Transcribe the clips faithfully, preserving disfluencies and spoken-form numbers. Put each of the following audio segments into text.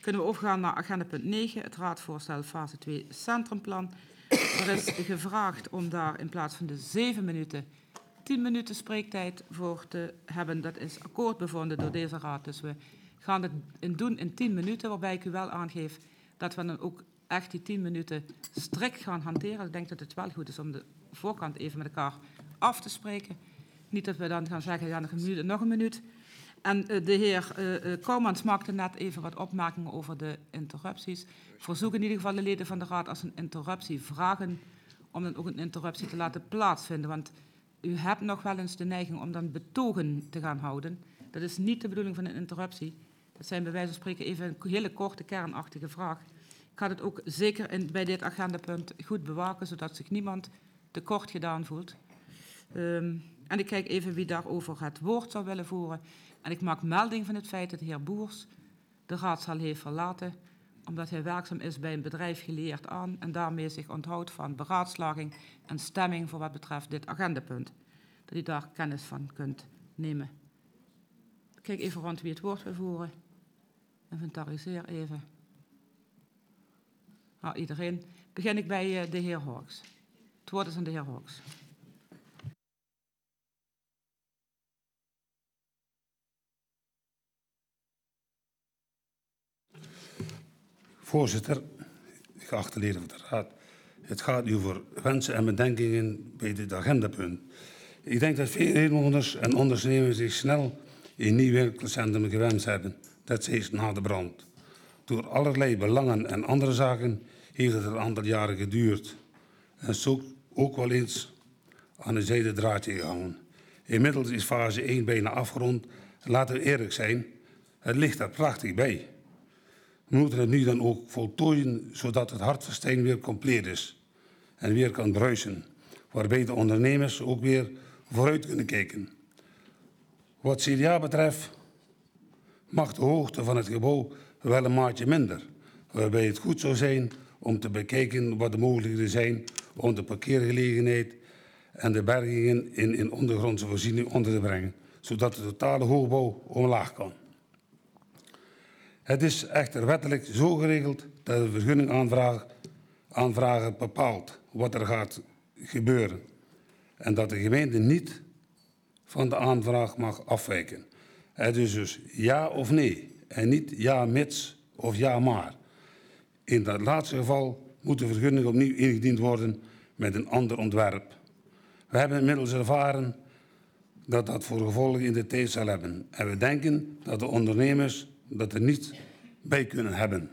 Kunnen we overgaan naar agenda punt negen, het raadsvoorstel fase twee centrumplan. Er is gevraagd om daar in plaats van de zeven minuten tien minuten spreektijd voor te hebben. Dat is akkoord bevonden door deze raad. Dus we gaan het in doen in tien minuten, waarbij ik u wel aangeef dat we dan ook echt die tien minuten strikt gaan hanteren. Ik denk dat het wel goed is om de voorkant even met elkaar af te spreken. Niet dat we dan gaan zeggen, ja, nog een minuut en nog een minuut. En uh, de heer uh, uh, Kouwmans maakte net even wat opmerkingen over de interrupties. Ik verzoek in ieder geval de leden van de raad als een interruptie vragen om dan ook een interruptie te laten plaatsvinden. Want u hebt nog wel eens de neiging om dan betogen te gaan houden. Dat is niet de bedoeling van een interruptie. Dat zijn bij wijze van spreken even een hele korte, kernachtige vraag. Ik ga het ook zeker in, bij dit agendapunt goed bewaken, zodat zich niemand tekort gedaan voelt. Um, en ik kijk even wie daarover het woord zou willen voeren. En ik maak melding van het feit dat de heer Boers de raadzaal heeft verlaten, omdat hij werkzaam is bij een bedrijf geleerd aan en daarmee zich onthoudt van beraadslaging en stemming voor wat betreft dit agendapunt. Dat u daar kennis van kunt nemen. Kijk even rond wie het woord wil voeren. Inventariseer even. Nou, iedereen. Begin ik bij uh, de heer Hawks. Het woord is aan de heer Hawks. Voorzitter, geachte leden van de Raad, het gaat nu over wensen en bedenkingen bij dit agendapunt. Ik denk dat veel inwoners en ondernemers zich snel een nieuw winkelcentrum gewenst hebben. Dat steeds na de brand. Door allerlei belangen en andere zaken heeft het een aantal jaren geduurd. En zo ook wel eens aan een zijden draadje gehangen. Inmiddels is fase één bijna afgerond. Laten we eerlijk zijn, het ligt er prachtig bij. We moeten het nu dan ook voltooien, zodat het Hartverstein weer compleet is en weer kan bruisen, waarbij de ondernemers ook weer vooruit kunnen kijken. Wat C D A betreft mag de hoogte van het gebouw wel een maatje minder, waarbij het goed zou zijn om te bekijken wat de mogelijkheden zijn om de parkeergelegenheid en de bergingen in, in ondergrondse voorziening onder te brengen, zodat de totale hoogbouw omlaag kan. Het is echter wettelijk zo geregeld dat de vergunningaanvrager bepaalt wat er gaat gebeuren en dat de gemeente niet van de aanvraag mag afwijken. Het is dus ja of nee en niet ja mits of ja maar. In dat laatste geval moet de vergunning opnieuw ingediend worden met een ander ontwerp. We hebben inmiddels ervaren dat dat voor gevolgen in de tijd zal hebben. En we denken dat de ondernemers dat er niet bij kunnen hebben.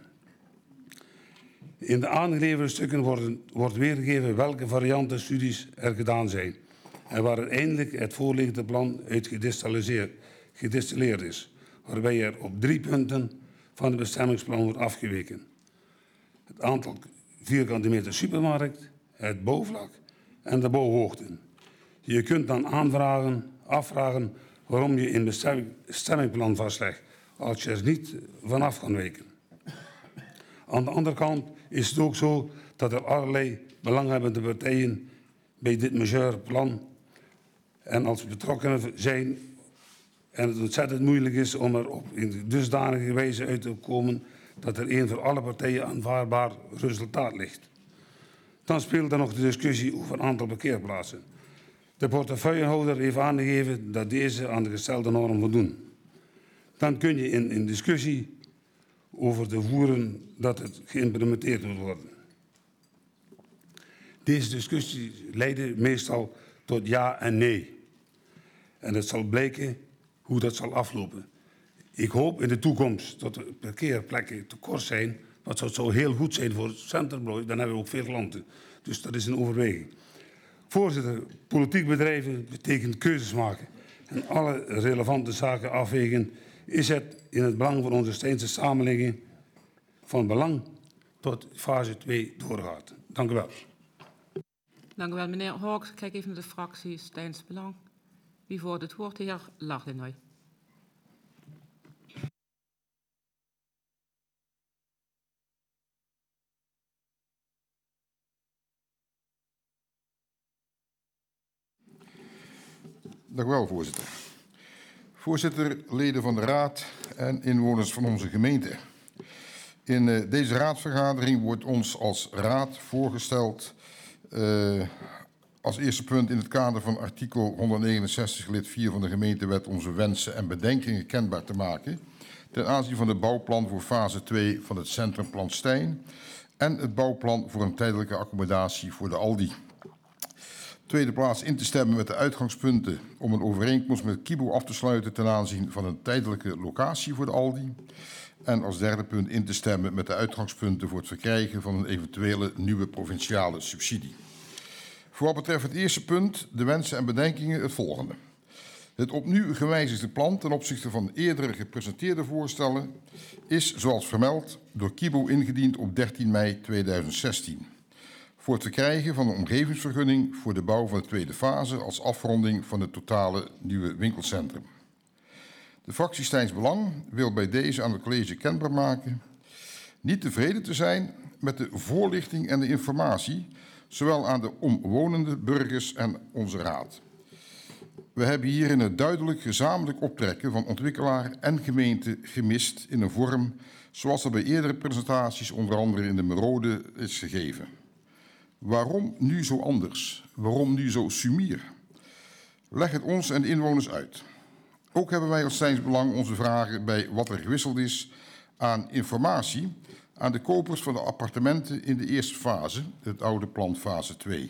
In de aangeleverde stukken worden, wordt weergegeven welke varianten studies er gedaan zijn. En waar uiteindelijk het voorliggende plan uit gedistilleerd is. Waarbij er op drie punten van het bestemmingsplan wordt afgeweken. Het aantal vierkante meter supermarkt, het bouwvlak en de bouwhoogten. Je kunt dan aanvragen, afvragen waarom je in het bestemmingsplan vastlegt, als je er niet vanaf kan wijken. Aan de andere kant is het ook zo dat er allerlei belanghebbende partijen bij dit majeurplan en als betrokkenen zijn en het ontzettend moeilijk is om er op in dusdanige wijze uit te komen dat er een voor alle partijen aanvaardbaar resultaat ligt. Dan speelt er nog de discussie over een aantal parkeerplaatsen. De portefeuillehouder heeft aangegeven dat deze aan de gestelde norm voldoen. Dan kun je in, in discussie over te voeren dat het geïmplementeerd moet worden. Deze discussie leidt meestal tot ja en nee. En het zal blijken hoe dat zal aflopen. Ik hoop in de toekomst dat de parkeerplekken te kort zijn. Want dat zou heel goed zijn voor het centrumbouw. Dan hebben we ook veel klanten. Dus dat is een overweging. Voorzitter, politiek bedrijven betekent keuzes maken. En alle relevante zaken afwegen. Is het in het belang van onze Steense samenleving van belang tot fase twee doorgaat. Dank u wel. Dank u wel, meneer Hawks. Kijk even naar de fractie Steens Belang. Wie voert het woord? De heer Lachdenooy. Dank u wel, voorzitter. Voorzitter, leden van de Raad en inwoners van onze gemeente. In uh, deze raadsvergadering wordt ons als raad voorgesteld uh, als eerste punt in het kader van artikel honderdnegenenzestig lid vier van de gemeentewet onze wensen en bedenkingen kenbaar te maken ten aanzien van het bouwplan voor fase twee van het Centrumplan Stein en het bouwplan voor een tijdelijke accommodatie voor de Aldi. Tweede plaats in te stemmen met de uitgangspunten om een overeenkomst met Kibo af te sluiten ten aanzien van een tijdelijke locatie voor de Aldi. En als derde punt in te stemmen met de uitgangspunten voor het verkrijgen van een eventuele nieuwe provinciale subsidie. Voor wat betreft het eerste punt, de wensen en bedenkingen, het volgende. Het opnieuw gewijzigde plan ten opzichte van eerdere gepresenteerde voorstellen is, zoals vermeld, door Kibo ingediend op dertien mei tweeduizend zestien. Voor het verkrijgen van een omgevingsvergunning voor de bouw van de tweede fase als afronding van het totale nieuwe winkelcentrum. De fractie Steins Belang wil bij deze aan het college kenbaar maken niet tevreden te zijn met de voorlichting en de informatie, zowel aan de omwonende burgers en onze raad. We hebben hierin het duidelijk gezamenlijk optrekken van ontwikkelaar en gemeente gemist in een vorm zoals er bij eerdere presentaties, onder andere in de Merode, is gegeven. Waarom nu zo anders? Waarom nu zo sumier? Leg het ons en de inwoners uit. Ook hebben wij als Steins Belang onze vragen bij wat er gewisseld is aan informatie aan de kopers van de appartementen in de eerste fase, het oude plan fase twee.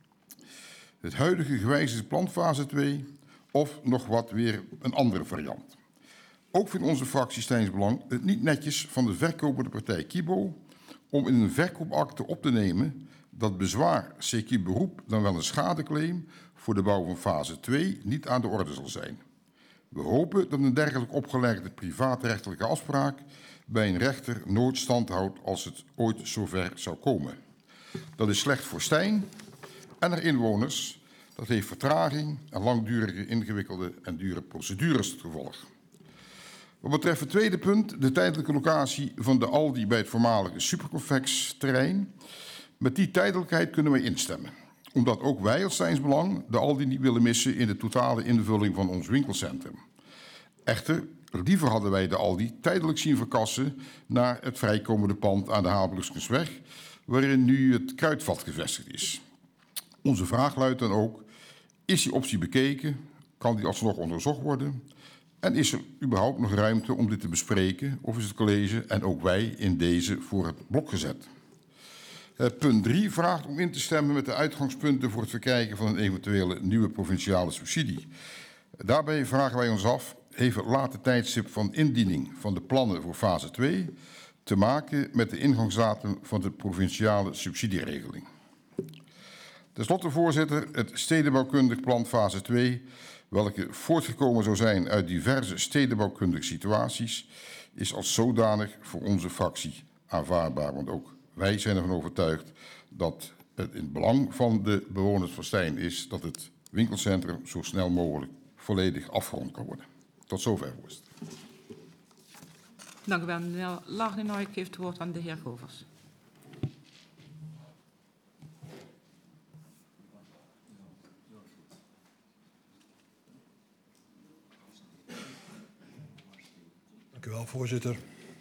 Het huidige gewijzigde plan fase twee of nog wat weer een andere variant. Ook vindt onze fractie Steins Belang het niet netjes van de verkopende partij Kibo om in een verkoopakte op te nemen dat bezwaar C Q beroep dan wel een schadeclaim voor de bouw van fase twee niet aan de orde zal zijn. We hopen dat een dergelijk opgelegde privaatrechtelijke afspraak bij een rechter nooit stand houdt als het ooit zover zou komen. Dat is slecht voor Stein en haar inwoners. Dat heeft vertraging en langdurige, ingewikkelde en dure procedures tot gevolg. Wat betreft het tweede punt, de tijdelijke locatie van de Aldi bij het voormalige Superconfex-terrein. Met die tijdelijkheid kunnen wij instemmen, omdat ook wij als Steins Belang de Aldi niet willen missen in de totale invulling van ons winkelcentrum. Echter, liever hadden wij de Aldi tijdelijk zien verkassen naar het vrijkomende pand aan de Haalbrugskensweg, waarin nu het kruidvat gevestigd is. Onze vraag luidt dan ook, is die optie bekeken? Kan die alsnog onderzocht worden? En is er überhaupt nog ruimte om dit te bespreken? Of is het college en ook wij in deze voor het blok gezet? Uh, punt drie vraagt om in te stemmen met de uitgangspunten voor het verkrijgen van een eventuele nieuwe provinciale subsidie. Daarbij vragen wij ons af, heeft het late tijdstip van indiening van de plannen voor fase twee te maken met de ingangsdatum van de provinciale subsidieregeling. Ten slotte, voorzitter, het stedenbouwkundig plan fase twee, welke voortgekomen zou zijn uit diverse stedenbouwkundige situaties, is als zodanig voor onze fractie aanvaardbaar. Want ook wij zijn ervan overtuigd dat het in het belang van de bewoners van Stein is dat het winkelcentrum zo snel mogelijk volledig afgerond kan worden. Tot zover, voorzitter. Dank u wel, meneer Lagnenau. Ik geef het woord aan de heer Govers. Dank u wel, voorzitter.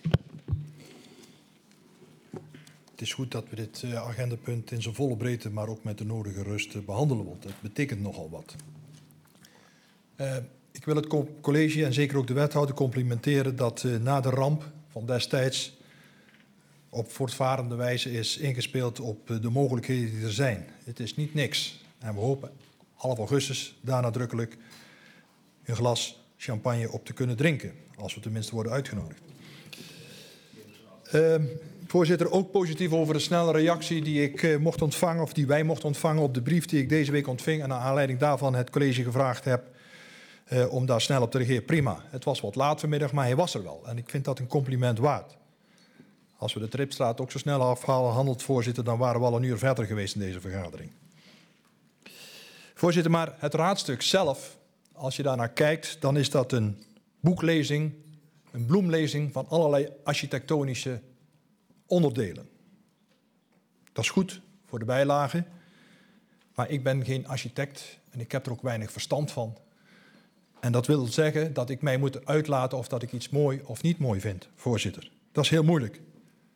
Het is goed dat we dit agendapunt in zijn volle breedte, maar ook met de nodige rust behandelen, want het betekent nogal wat. Uh, ik wil het college en zeker ook de wethouder complimenteren dat uh, na de ramp van destijds op voortvarende wijze is ingespeeld op uh, de mogelijkheden die er zijn. Het is niet niks. En we hopen half augustus daar nadrukkelijk een glas champagne op te kunnen drinken, als we tenminste worden uitgenodigd. Uh, Voorzitter, ook positief over de snelle reactie die ik uh, mocht ontvangen, of die wij mochten ontvangen op de brief die ik deze week ontving en naar aanleiding daarvan het college gevraagd heb uh, om daar snel op te reageren. Prima, het was wat laat vanmiddag, maar hij was er wel. En ik vind dat een compliment waard. Als we de Tripstraat ook zo snel afhalen, handelt voorzitter, dan waren we al een uur verder geweest in deze vergadering. Voorzitter, maar het raadstuk zelf, als je daarnaar kijkt, dan is dat een boeklezing, een bloemlezing van allerlei architectonische onderdelen. Dat is goed voor de bijlagen, maar ik ben geen architect en ik heb er ook weinig verstand van. En dat wil zeggen dat ik mij moet uitlaten of dat ik iets mooi of niet mooi vind, voorzitter. Dat is heel moeilijk.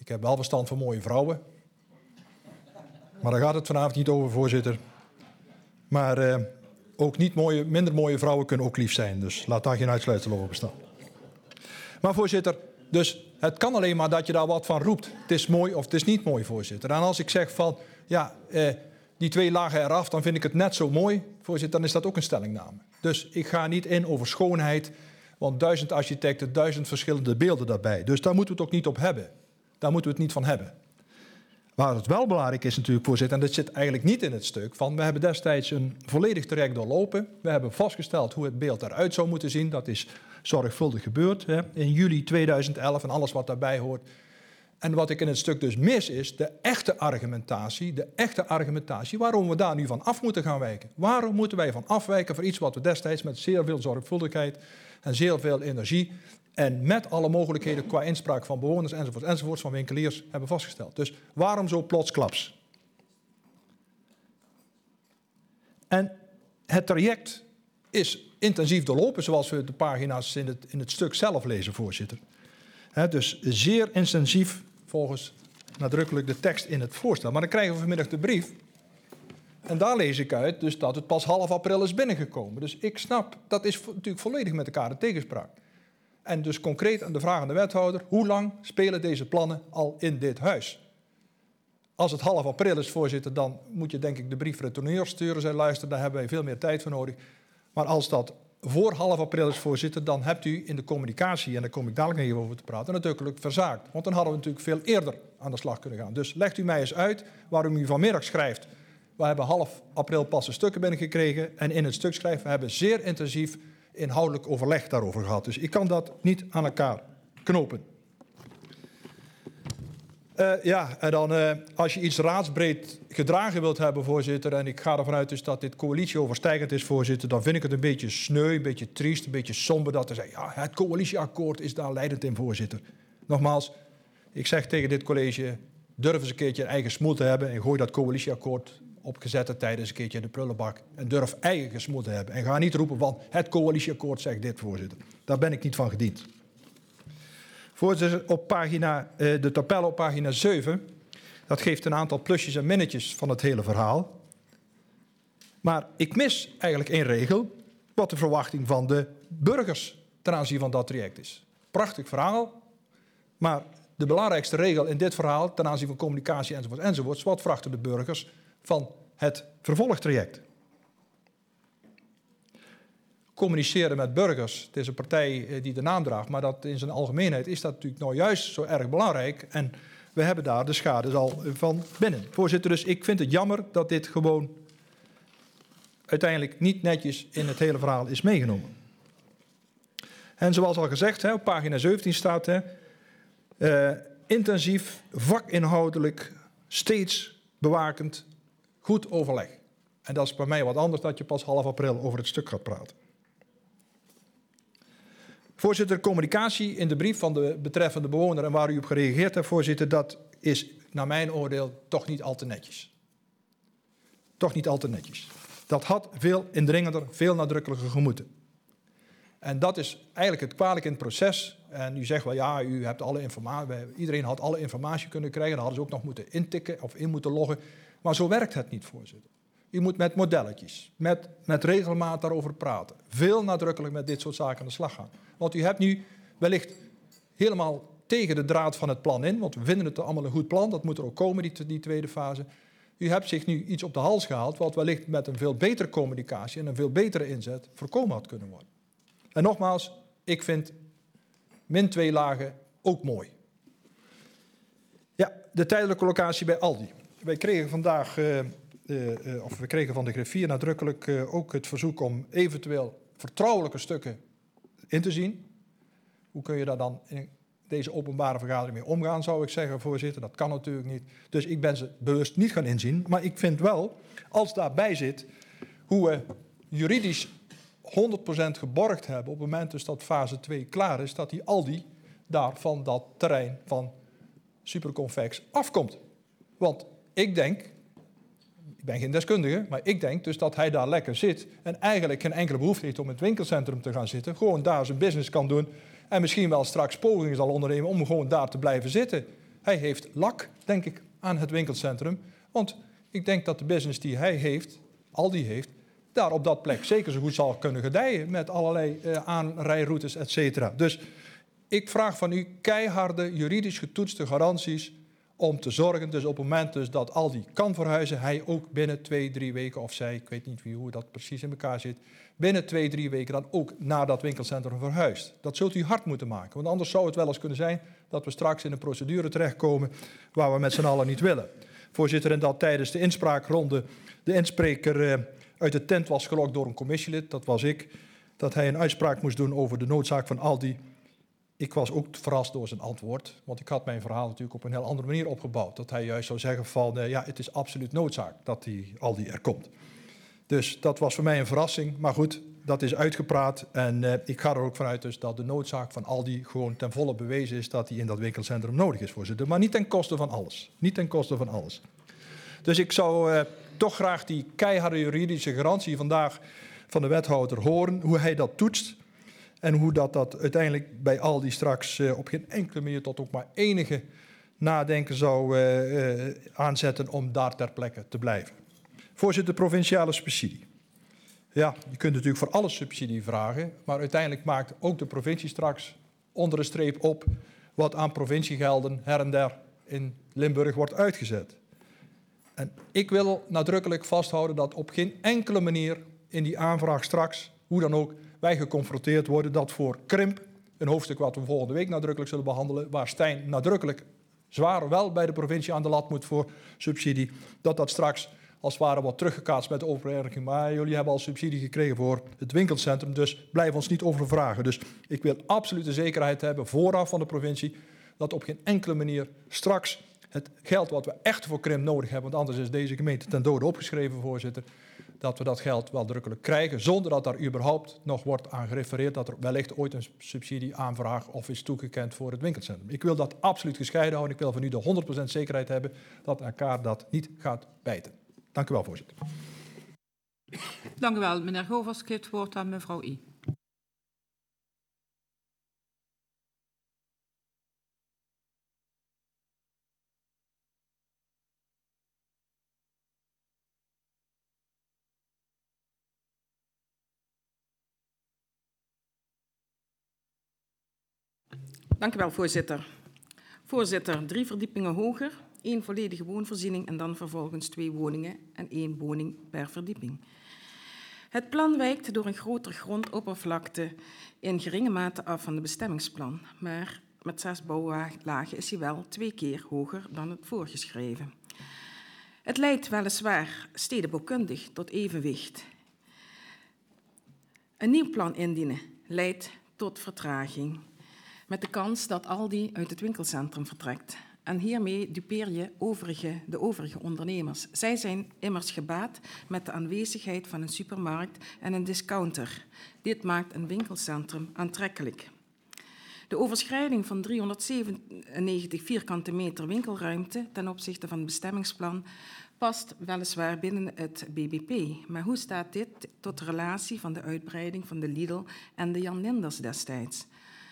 Ik heb wel verstand van mooie vrouwen. Maar daar gaat het vanavond niet over, voorzitter. Maar uh, ook niet mooie, minder mooie vrouwen kunnen ook lief zijn. Dus laat daar geen uitsluitsel over bestaan. Maar voorzitter, dus het kan alleen maar dat je daar wat van roept. Het is mooi of het is niet mooi, voorzitter. En als ik zeg van, ja, eh, die twee lagen eraf, dan vind ik het net zo mooi, voorzitter, dan is dat ook een stellingname. Dus ik ga niet in over schoonheid, want duizend architecten, duizend verschillende beelden daarbij. Dus daar moeten we het ook niet op hebben. Daar moeten we het niet van hebben. Waar het wel belangrijk is natuurlijk, voorzitter, en dat zit eigenlijk niet in het stuk, van we hebben destijds een volledig traject doorlopen. We hebben vastgesteld hoe het beeld eruit zou moeten zien. Dat is zorgvuldig gebeurd hè, in juli tweeduizend elf en alles wat daarbij hoort. En wat ik in het stuk dus mis is de echte argumentatie, de echte argumentatie waarom we daar nu van af moeten gaan wijken. Waarom moeten wij van afwijken voor iets wat we destijds met zeer veel zorgvuldigheid en zeer veel energie en met alle mogelijkheden qua inspraak van bewoners enzovoort, enzovoort van winkeliers hebben vastgesteld. Dus waarom zo plotsklaps? En het traject is intensief doorlopen, zoals we de pagina's in het, in het stuk zelf lezen, voorzitter. He, dus zeer intensief volgens nadrukkelijk de tekst in het voorstel. Maar dan krijgen we vanmiddag de brief. En daar lees ik uit dus dat het pas half april is binnengekomen. Dus ik snap, dat is natuurlijk volledig met elkaar in tegenspraak. En dus concreet aan de vraag aan de wethouder, hoe lang spelen deze plannen al in dit huis? Als het half april is, voorzitter, dan moet je denk ik de brief retourneur sturen. Zij luisteren, daar hebben wij veel meer tijd voor nodig. Maar als dat voor half april is, voorzitter, dan hebt u in de communicatie, en daar kom ik dadelijk nog even over te praten, natuurlijk verzaakt. Want dan hadden we natuurlijk veel eerder aan de slag kunnen gaan. Dus legt u mij eens uit waarom u vanmiddag schrijft, we hebben half april pas de stukken binnengekregen. En in het stuk schrijft, we hebben zeer intensief inhoudelijk overleg daarover gehad. Dus ik kan dat niet aan elkaar knopen. Uh, ja, en dan uh, als je iets raadsbreed gedragen wilt hebben, voorzitter, en ik ga ervan uit dus dat dit coalitieoverstijgend is, voorzitter, dan vind ik het een beetje sneu, een beetje triest, een beetje somber dat te zeggen, ja, het coalitieakkoord is daar leidend in, voorzitter. Nogmaals, ik zeg tegen dit college, durf eens een keertje een eigen smoel te hebben en gooi dat coalitieakkoord op gezette tijden eens een keertje in de prullenbak en durf eigen gesmoel te hebben. En ga niet roepen van het coalitieakkoord zegt dit, voorzitter. Daar ben ik niet van gediend. Voorzitter, op pagina, de tabel op pagina zeven, dat geeft een aantal plusjes en minnetjes van het hele verhaal. Maar ik mis eigenlijk één regel, wat de verwachting van de burgers ten aanzien van dat traject is. Prachtig verhaal, maar de belangrijkste regel in dit verhaal ten aanzien van communicatie enzovoort enzovoort, wat verwachten de burgers van het vervolgtraject? Communiceren met burgers. Het is een partij die de naam draagt, maar dat in zijn algemeenheid is dat natuurlijk nou juist zo erg belangrijk. En we hebben daar de schade al van binnen. Voorzitter, dus ik vind het jammer dat dit gewoon uiteindelijk niet netjes in het hele verhaal is meegenomen. En zoals al gezegd, hè, op pagina zeventien staat, hè, uh, intensief, vakinhoudelijk, steeds bewakend, goed overleg. En dat is bij mij wat anders dat je pas half april over het stuk gaat praten. Voorzitter, communicatie in de brief van de betreffende bewoner en waar u op gereageerd hebt, voorzitter, dat is naar mijn oordeel toch niet al te netjes. Toch niet al te netjes. Dat had veel indringender, veel nadrukkelijker gemoeten. En dat is eigenlijk het kwalijk in het proces. En u zegt wel, ja, u hebt alle informatie, iedereen had alle informatie kunnen krijgen, dan hadden ze ook nog moeten intikken of in moeten loggen. Maar zo werkt het niet, voorzitter. U moet met modelletjes, met, met regelmaat daarover praten. Veel nadrukkelijk met dit soort zaken aan de slag gaan. Want u hebt nu wellicht helemaal tegen de draad van het plan in, want we vinden het allemaal een goed plan, dat moet er ook komen, die, die tweede fase. U hebt zich nu iets op de hals gehaald, wat wellicht met een veel betere communicatie en een veel betere inzet voorkomen had kunnen worden. En nogmaals, ik vind min twee lagen ook mooi. Ja, de tijdelijke locatie bij Aldi. Wij kregen vandaag, uh, uh, uh, of we kregen van de griffier nadrukkelijk uh, ook het verzoek om eventueel vertrouwelijke stukken in te zien. Hoe kun je daar dan in deze openbare vergadering mee omgaan, zou ik zeggen, voorzitter. Dat kan natuurlijk niet. Dus ik ben ze bewust niet gaan inzien. Maar ik vind wel, als daarbij zit, hoe we juridisch honderd procent geborgd hebben op het moment dus dat fase twee klaar is, dat die Aldi daar van dat terrein van Superconvex afkomt. Want ik denk, ik ben geen deskundige, maar ik denk dus dat hij daar lekker zit en eigenlijk geen enkele behoefte heeft om in het winkelcentrum te gaan zitten. Gewoon daar zijn business kan doen en misschien wel straks pogingen zal ondernemen om gewoon daar te blijven zitten. Hij heeft lak, denk ik, aan het winkelcentrum. Want ik denk dat de business die hij heeft, Aldi heeft, daar op dat plek zeker zo goed zal kunnen gedijen met allerlei uh, aanrijroutes, et cetera. Dus ik vraag van u keiharde, juridisch getoetste garanties om te zorgen, dus op het moment dus dat Aldi kan verhuizen, hij ook binnen twee, drie weken, of zij, ik weet niet wie, hoe dat precies in elkaar zit, binnen twee, drie weken dan ook naar dat winkelcentrum verhuist. Dat zult u hard moeten maken, want anders zou het wel eens kunnen zijn dat we straks in een procedure terechtkomen waar we met z'n allen niet willen. Voorzitter, en dat tijdens de inspraakronde de inspreker uh, uit de tent was gelokt door een commissielid, dat was ik, dat hij een uitspraak moest doen over de noodzaak van Aldi. Ik was ook verrast door zijn antwoord, want ik had mijn verhaal natuurlijk op een heel andere manier opgebouwd. Dat hij juist zou zeggen van, uh, ja, het is absoluut noodzaak dat die Aldi er komt. Dus dat was voor mij een verrassing, maar goed, dat is uitgepraat. En uh, ik ga er ook vanuit dus dat de noodzaak van Aldi gewoon ten volle bewezen is dat die in dat winkelcentrum nodig is, voorzitter. Maar niet ten koste van alles. Niet ten koste van alles. Dus ik zou uh, toch graag die keiharde juridische garantie vandaag van de wethouder horen, hoe hij dat toetst. En hoe dat, dat uiteindelijk bij Aldi straks uh, op geen enkele manier tot ook maar enige nadenken zou uh, uh, aanzetten om daar ter plekke te blijven. Voorzitter, provinciale subsidie. Ja, je kunt natuurlijk voor alle subsidie vragen, maar uiteindelijk maakt ook de provincie straks onder de streep op wat aan provinciegelden her en der in Limburg wordt uitgezet. En ik wil nadrukkelijk vasthouden dat op geen enkele manier in die aanvraag straks, hoe dan ook, wij geconfronteerd worden dat voor Krimp, een hoofdstuk wat we volgende week nadrukkelijk zullen behandelen, waar Stijn nadrukkelijk zwaar wel bij de provincie aan de lat moet voor subsidie, dat dat straks als het ware wordt teruggekaatst met de overerging. Maar jullie hebben al subsidie gekregen voor het winkelcentrum, dus blijf ons niet over vragen. Dus ik wil absoluut de zekerheid hebben, vooraf van de provincie, dat op geen enkele manier straks het geld wat we echt voor Krimp nodig hebben, want anders is deze gemeente ten dode opgeschreven, voorzitter, dat we dat geld wel drukkelijk krijgen, zonder dat daar überhaupt nog wordt aan gerefereerd dat er wellicht ooit een subsidieaanvraag of is toegekend voor het winkelcentrum. Ik wil dat absoluut gescheiden houden. Ik wil van u de honderd procent zekerheid hebben dat elkaar dat niet gaat bijten. Dank u wel, voorzitter. Dank u wel, meneer Govers. Ik geef het woord aan mevrouw I. Dank u wel, voorzitter. Voorzitter, drie verdiepingen hoger, één volledige woonvoorziening en dan vervolgens twee woningen en één woning per verdieping. Het plan wijkt door een grotere grondoppervlakte in geringe mate af van het bestemmingsplan, maar met zes bouwlagen is hij wel twee keer hoger dan het voorgeschreven. Het leidt weliswaar stedenbouwkundig tot evenwicht. Een nieuw plan indienen leidt tot vertraging, met de kans dat Aldi uit het winkelcentrum vertrekt. En hiermee dupeer je overige, de overige ondernemers. Zij zijn immers gebaat met de aanwezigheid van een supermarkt en een discounter. Dit maakt een winkelcentrum aantrekkelijk. De overschrijding van driehonderdzevenennegentig vierkante meter winkelruimte ten opzichte van het bestemmingsplan past weliswaar binnen het B B P. Maar hoe staat dit tot de relatie van de uitbreiding van de Lidl en de Jan Linders destijds?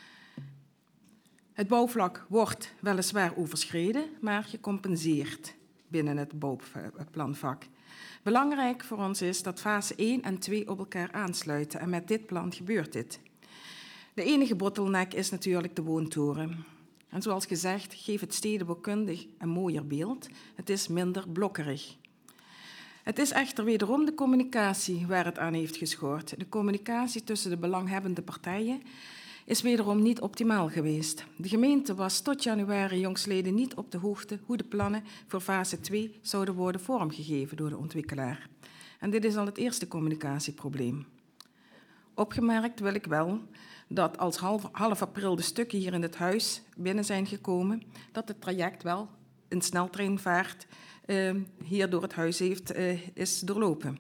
Het bouwvlak wordt weliswaar overschreden, maar gecompenseerd binnen het bouwplanvak. Belangrijk voor ons is dat fase één en twee op elkaar aansluiten en met dit plan gebeurt dit. De enige bottleneck is natuurlijk de woontoren. En zoals gezegd, geeft het stedenbouwkundig een mooier beeld. Het is minder blokkerig. Het is echter wederom de communicatie waar het aan heeft geschoord. De communicatie tussen de belanghebbende partijen is wederom niet optimaal geweest. De gemeente was tot januari jongstleden niet op de hoogte hoe de plannen voor fase twee zouden worden vormgegeven door de ontwikkelaar. En dit is al het eerste communicatieprobleem. Opgemerkt wil ik wel dat als half, half april de stukken hier in het huis binnen zijn gekomen, dat het traject wel in sneltreinvaart uh, hier door het huis heeft, uh, is doorlopen.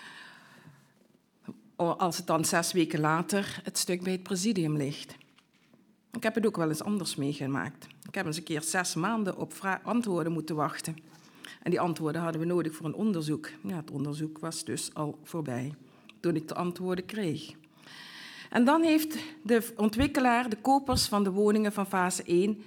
Als het dan zes weken later het stuk bij het presidium ligt. Ik heb het ook wel eens anders meegemaakt. Ik heb eens een keer zes maanden op antwoorden moeten wachten. En die antwoorden hadden we nodig voor een onderzoek. Ja, het onderzoek was dus al voorbij toen ik de antwoorden kreeg. En dan heeft de ontwikkelaar de kopers van de woningen van fase één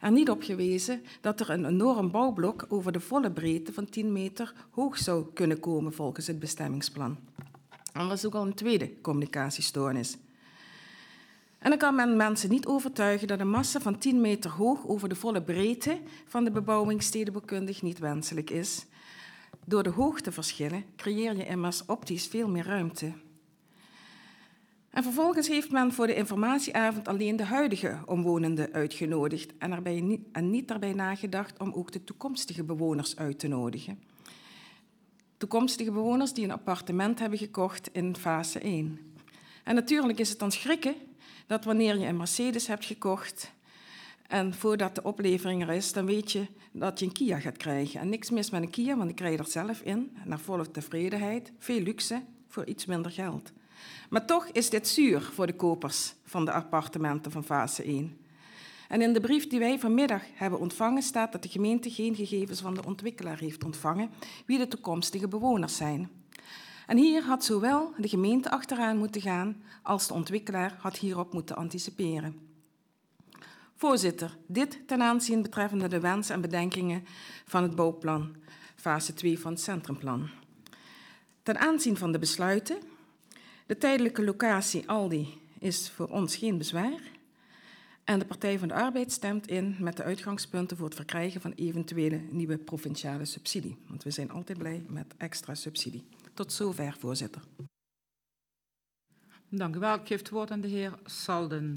er niet op gewezen dat er een enorm bouwblok over de volle breedte van tien meter hoog zou kunnen komen volgens het bestemmingsplan. En dat is ook al een tweede communicatiestoornis. En dan kan men mensen niet overtuigen dat een massa van tien meter hoog over de volle breedte van de bebouwing stedenbouwkundig niet wenselijk is. Door de hoogteverschillen creëer je immers optisch veel meer ruimte. En vervolgens heeft men voor de informatieavond alleen de huidige omwonenden uitgenodigd en, erbij niet, en niet daarbij nagedacht om ook de toekomstige bewoners uit te nodigen. Toekomstige bewoners die een appartement hebben gekocht in fase één. En natuurlijk is het dan schrikken dat wanneer je een Mercedes hebt gekocht en voordat de oplevering er is, dan weet je dat je een Kia gaat krijgen. En niks mis met een Kia, want die krijg je er zelf in, naar volle tevredenheid, veel luxe voor iets minder geld. Maar toch is dit zuur voor de kopers van de appartementen van fase één. En in de brief die wij vanmiddag hebben ontvangen staat dat de gemeente geen gegevens van de ontwikkelaar heeft ontvangen wie de toekomstige bewoners zijn. En hier had zowel de gemeente achteraan moeten gaan als de ontwikkelaar had hierop moeten anticiperen. Voorzitter, dit ten aanzien betreffende de wensen en bedenkingen van het bouwplan, fase twee van het centrumplan. Ten aanzien van de besluiten, de tijdelijke locatie Aldi is voor ons geen bezwaar. En de Partij van de Arbeid stemt in met de uitgangspunten voor het verkrijgen van eventuele nieuwe provinciale subsidie. Want we zijn altijd blij met extra subsidie. Tot zover, voorzitter. Dank u wel. Ik geef het woord aan de heer Salden.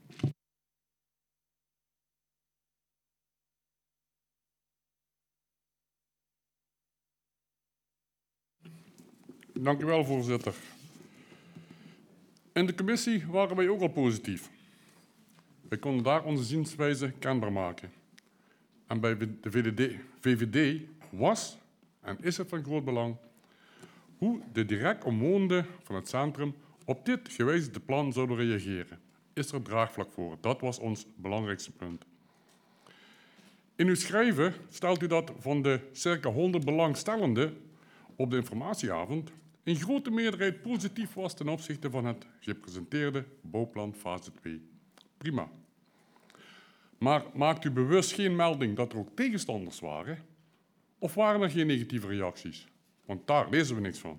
Dank u wel, voorzitter. In de commissie waren wij ook al positief. Wij konden daar onze zienswijze kenbaar maken. En bij de V V D was en is het van groot belang hoe de direct omwonenden van het centrum op dit gewijzigde plan zouden reageren. Is er draagvlak voor? Dat was ons belangrijkste punt. In uw schrijven stelt u dat van de circa honderd belangstellenden op de informatieavond een grote meerderheid positief was ten opzichte van het gepresenteerde bouwplan fase twee. Prima. Maar maakt u bewust geen melding dat er ook tegenstanders waren? Of waren er geen negatieve reacties? Want daar lezen we niks van.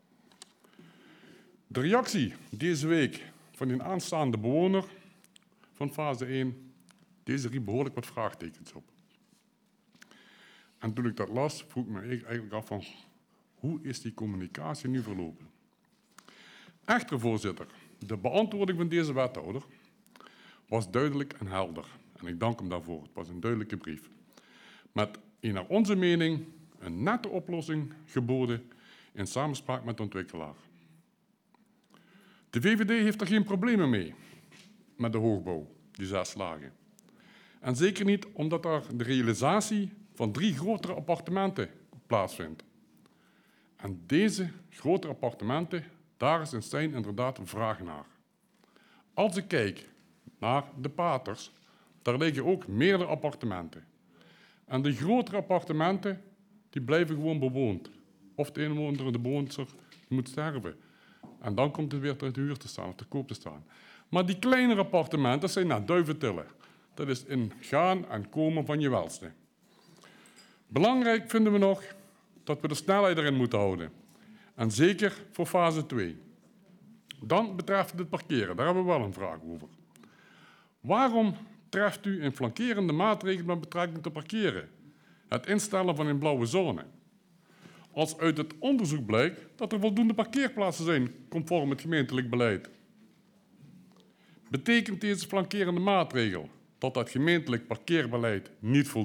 De reactie deze week van een aanstaande bewoner van fase één, deze riep behoorlijk wat vraagtekens op. En toen ik dat las, vroeg ik me eigenlijk af van, hoe is die communicatie nu verlopen? Echter, voorzitter, de beantwoording van deze wethouder was duidelijk en helder. En ik dank hem daarvoor. Het was een duidelijke brief. Met een naar onze mening een nette oplossing geboden in samenspraak met de ontwikkelaar. De V V D heeft er geen problemen mee met de hoogbouw, die zes lagen. En zeker niet omdat er de realisatie van drie grotere appartementen plaatsvindt. En deze grotere appartementen, daar is in Stijn inderdaad een vraag naar. Als ik kijk naar de Paters, daar liggen ook meerdere appartementen. En de grotere appartementen, die blijven gewoon bewoond. Of de inwoner, de bewoner, moet sterven. En dan komt het weer te huur te staan of te koop te staan. Maar die kleinere appartementen, dat zijn naar duiventillen. Dat is in gaan en komen van je welste. Belangrijk vinden we nog dat we de snelheid erin moeten houden. En zeker voor fase twee. Dan betreft het parkeren, daar hebben we wel een vraag over. Waarom treft u een flankerende maatregel met betrekking tot parkeren? Het instellen van een blauwe zone. Als uit het onderzoek blijkt dat er voldoende parkeerplaatsen zijn conform het gemeentelijk beleid. Betekent deze flankerende maatregel dat het gemeentelijk parkeerbeleid niet voldoet?